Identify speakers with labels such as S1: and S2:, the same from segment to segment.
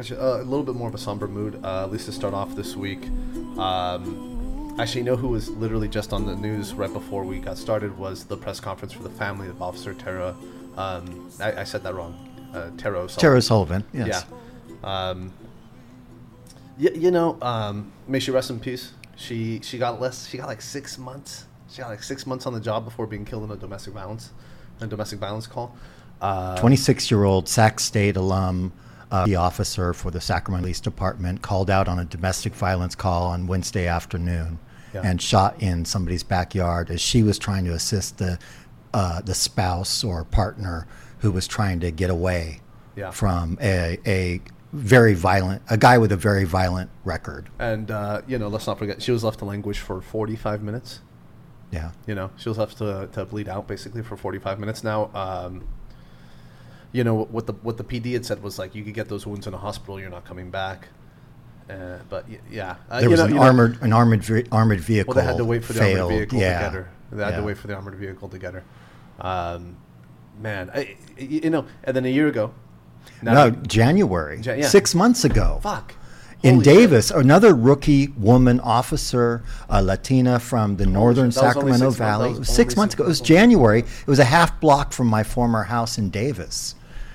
S1: a little bit more of a somber mood, at least to start off this week. Actually, you know who was literally just on the news right before we got started was the press conference for the family of Officer Tara. I said that wrong. Tara O'Sullivan.
S2: Tara Sullivan, yes.
S1: Yeah. May she rest in peace. She got like 6 months. She got like 6 months on the job before being killed in a domestic violence call.
S2: 26-year-old Sac State alum, the officer for the Sacramento Police Department, called out on a domestic violence call on Wednesday afternoon and shot in somebody's backyard as she was trying to assist the spouse or partner who was trying to get away from a guy with a very violent record.
S1: And let's not forget, she was left to languish for 45 minutes.
S2: Yeah.
S1: She was left to bleed out basically for 45 minutes. Now, what the PD had said was like, you could get those wounds in a hospital, you're not coming back. But yeah,
S2: there was an armored vehicle.
S1: Well, they had to wait for the armored vehicle to get her. They had
S2: to
S1: wait for the armored vehicle to get her. Man, and then a year ago.
S2: January. 6 months ago.
S1: Fuck.
S2: In Davis, another rookie woman officer, a Latina from the northern Sacramento Valley. 6 months ago. It was January. It was a half block from my former house in Davis.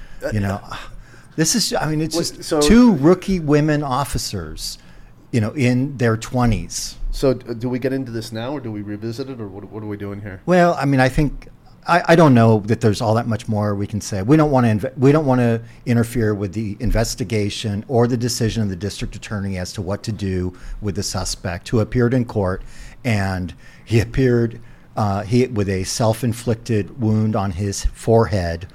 S2: This is, it's just two rookie women officers, in their 20s.
S1: So do we get into this now, or do we revisit it, or what are we doing here?
S2: Well, I think I don't know that there's all that much more we can say. We don't want to interfere with the investigation or the decision of the district attorney as to what to do with the suspect who appeared in court, and he appeared with a self-inflicted wound on his forehead,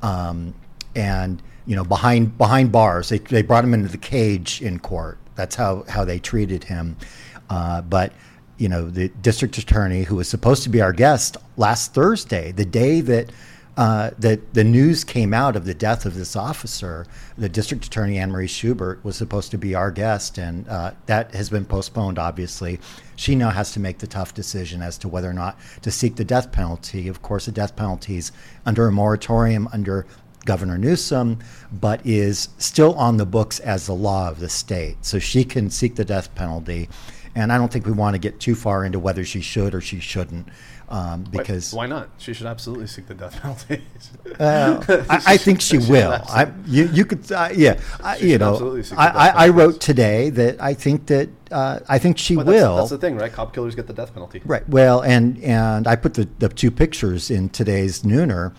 S2: and behind bars. They brought him into the cage in court. That's how they treated him. But the district attorney, who was supposed to be our guest last Thursday, the day that the news came out of the death of this officer, the district attorney, Anne Marie Schubert, was supposed to be our guest, and that has been postponed, obviously. She now has to make the tough decision as to whether or not to seek the death penalty. Of course, the death penalty is under a moratorium under Governor Newsom, but is still on the books as the law of the state. So she can seek the death penalty. And I don't think we want to get too far into whether she should or she shouldn't, because
S1: why not? She should absolutely seek the death penalty.
S2: I think she will. You could, Absolutely seek the death penalty. I wrote today that I think she will.
S1: That's the thing, right? Cop killers get the death penalty.
S2: Right. Well, and I put the two pictures in today's Nooner,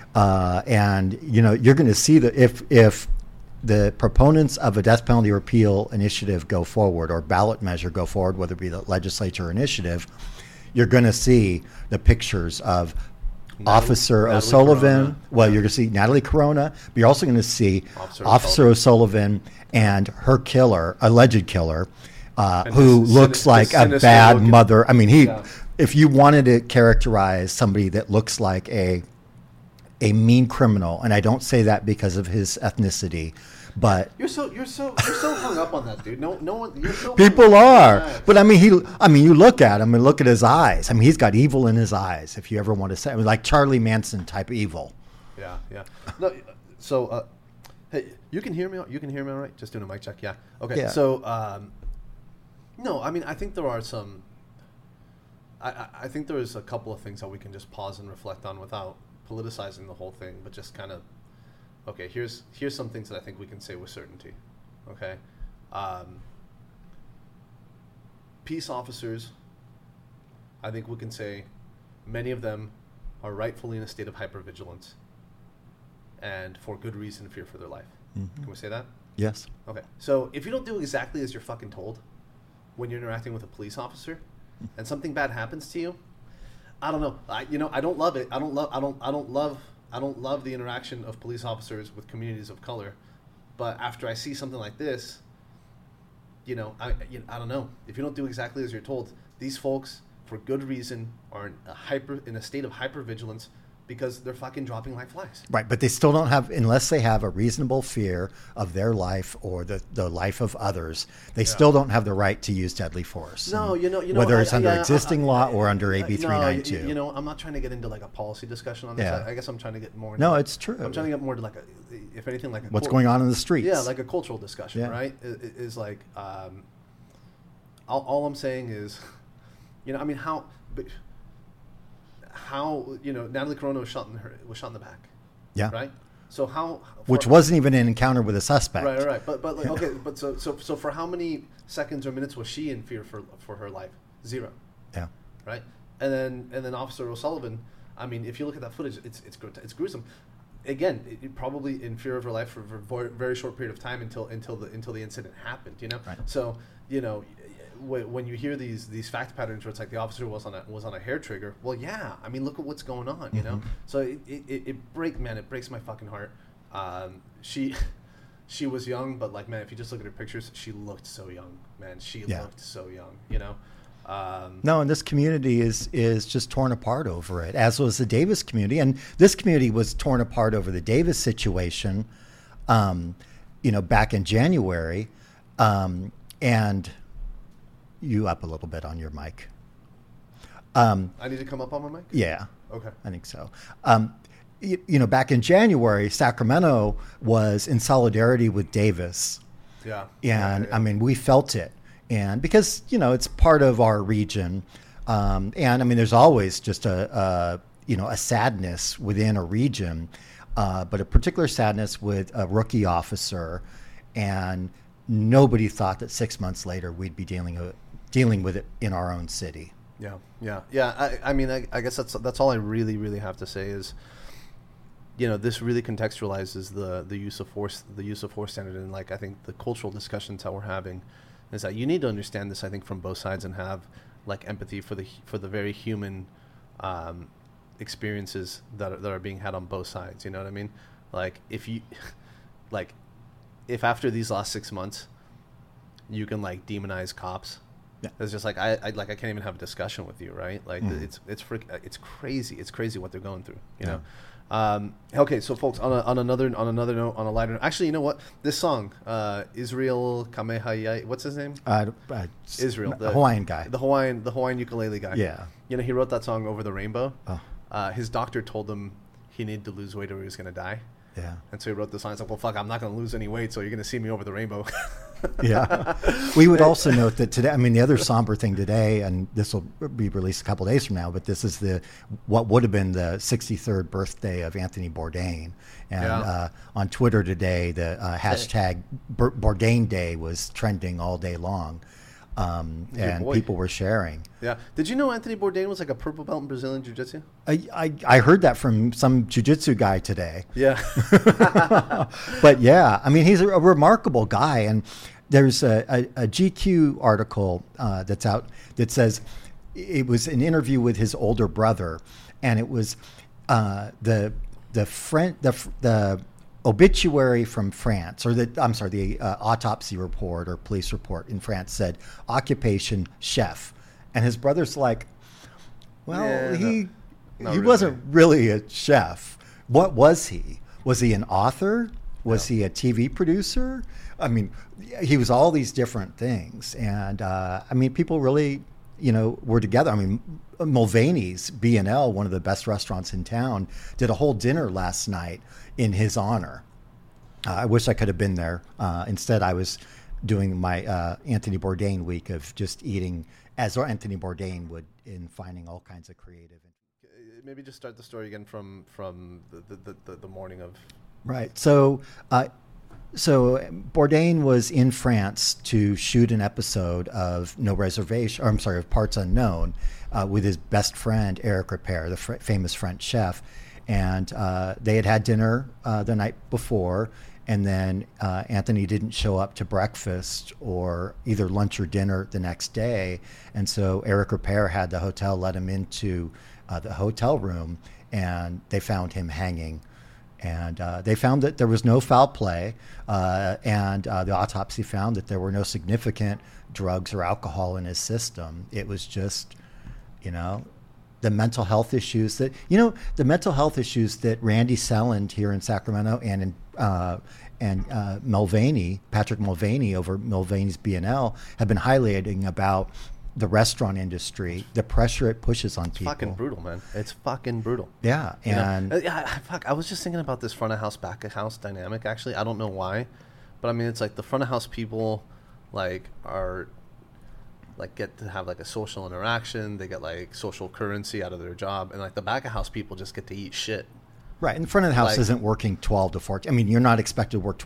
S2: and you're going to see that if the proponents of a death penalty repeal initiative go forward, or ballot measure go forward, whether it be the legislature or initiative, you're going to see the pictures of Officer O'Sullivan.
S1: Corona.
S2: Well, you're going to see Natalie Corona, but you're also going to see Officer O'Sullivan and her killer, alleged killer, who looks like a bad mother. If you wanted to characterize somebody that looks like a mean criminal, and I don't say that because of his ethnicity, but
S1: you're so hung up on that, dude. No one. You're so
S2: people are, but you look at him and look at his eyes. He's got evil in his eyes. If you ever want to say, like Charlie Manson type evil.
S1: Yeah. No, so, hey, you can hear me. You can hear me all right? Just doing a mic check. Yeah. Okay. Yeah. So, no, I think there are some. I think there is a couple of things that we can just pause and reflect on without politicizing the whole thing, but just kind of, okay, here's some things that I think we can say with certainty. Okay, peace officers, I think we can say many of them are rightfully in a state of hypervigilance, and for good reason, fear for their life. Mm-hmm. Can we say that?
S2: Yes.
S1: Okay, so if you don't do exactly as you're fucking told when you're interacting with a police officer, and something bad happens to you, I don't know. I don't love it. I don't love the interaction of police officers with communities of color. But after I see something like this, I don't know. If you don't do exactly as you're told, these folks, for good reason, are in a state of hypervigilance, because they're fucking dropping like flies.
S2: Right, but they still don't have, unless they have a reasonable fear of their life or the life of others, they still don't have the right to use deadly force.
S1: No,
S2: whether it's under existing law or under AB 392.
S1: I'm not trying to get into like a policy discussion on this.
S2: Yeah.
S1: I guess I'm trying to get more.
S2: No, it's true.
S1: I'm trying to get more to like if anything, like
S2: what's going on in the streets.
S1: Yeah, like a cultural discussion, right? Is like, all I'm saying is, I mean, how Natalie Corona was shot in the back. Yeah. Right. So
S2: which wasn't even an encounter with a suspect.
S1: Right. But like, okay. But so for how many seconds or minutes was she in fear for her life? 0.
S2: Yeah.
S1: Right. And then Officer O'Sullivan. I mean, if you look at that footage, it's gruesome. Again, it probably in fear of her life for a very short period of time until the incident happened. Right. So when you hear these fact patterns where it's like the officer was on a hair trigger, well, yeah, I mean, look at what's going on, So it breaks my fucking heart. She was young, but like, man, if you just look at her pictures, she looked so young, man. She looked so young,
S2: No, and this community is just torn apart over it, as was the Davis community, and this community was torn apart over the Davis situation, back in January, and. You up a little bit on your mic.
S1: I need to come up on my mic?
S2: Yeah.
S1: Okay.
S2: I think so. Back in January, Sacramento was in solidarity with Davis.
S1: Yeah.
S2: And I mean, we felt it. And because, it's part of our region. And I mean, there's always just a sadness within a region, but a particular sadness with a rookie officer. And nobody thought that 6 months later we'd be dealing with it in our own city.
S1: Yeah. I mean, I guess that's all I really, really have to say is, this really contextualizes the use of force standard, and like I think the cultural discussions that we're having is that you need to understand this. I think from both sides and have like empathy for the very human experiences that are being had on both sides. You know what I mean? Like if after these last 6 months you can like demonize cops. Yeah. It's just like I can't even have a discussion with you, right? Like it's crazy. It's crazy what they're going through, you know. Okay, so folks, on another note, on a lighter note, actually, you know what? This song, Israel Kamehaya, what's his name? Israel,
S2: the Hawaiian guy,
S1: the Hawaiian ukulele guy.
S2: Yeah,
S1: he wrote that song Over the Rainbow. His doctor told him he needed to lose weight or he was going to die.
S2: Yeah.
S1: And so he wrote the song. It's like, well, fuck, I'm not going to lose any weight, so you're going to see me over the rainbow.
S2: Yeah. We would also note that today, I mean, the other somber thing today, and this will be released a couple days from now, but this is what would have been the 63rd birthday of Anthony Bourdain. And on Twitter today, the hashtag Bourdain Day was trending all day long. And people were sharing.
S1: Yeah. Did you know Anthony Bourdain was like a purple belt in Brazilian Jiu-Jitsu?
S2: I heard that from some jiu-jitsu guy today.
S1: Yeah.
S2: But yeah, I mean, he's a remarkable guy. And there's a GQ article that's out that says it was an interview with his older brother. And it was the obituary from France, or the autopsy report or police report in France said occupation chef, and his brother's like, well, he wasn't really a chef. What was he? Was he an author? Was he a TV producer? I mean, he was all these different things, and I mean, people really, were together. I mean, Mulvaney's B&L, one of the best restaurants in town, did a whole dinner last night in his honor. I wish I could have been there. Instead, I was doing my Anthony Bourdain week of just eating as Anthony Bourdain would, in finding all kinds of creative.
S1: Maybe just start the story again from the morning of.
S2: Right. So Bourdain was in France to shoot an episode of of Parts Unknown, with his best friend Eric Ripert, the famous French chef, and they had dinner the night before, and then Anthony didn't show up to breakfast or either lunch or dinner the next day, and so Eric Ripert had the hotel let him into the hotel room, and they found him hanging. And they found that there was no foul play, and the autopsy found that there were no significant drugs or alcohol in his system. It was just, the mental health issues that Randy Selland here in Sacramento and Mulvaney, Patrick Mulvaney over Mulvaney's B&L have been highlighting about the restaurant industry, the pressure it pushes on people.
S1: It's fucking brutal, man. It's fucking brutal.
S2: Yeah, and
S1: I was just thinking about this front of house, back of house dynamic. Actually, I don't know why, but I mean, it's like the front of house people, like are. Like get to have like a social interaction, they get like social currency out of their job, and like the back of house people just get to eat shit.
S2: Right, and the front of the house isn't working 12 to 14. I mean, you're not expected to work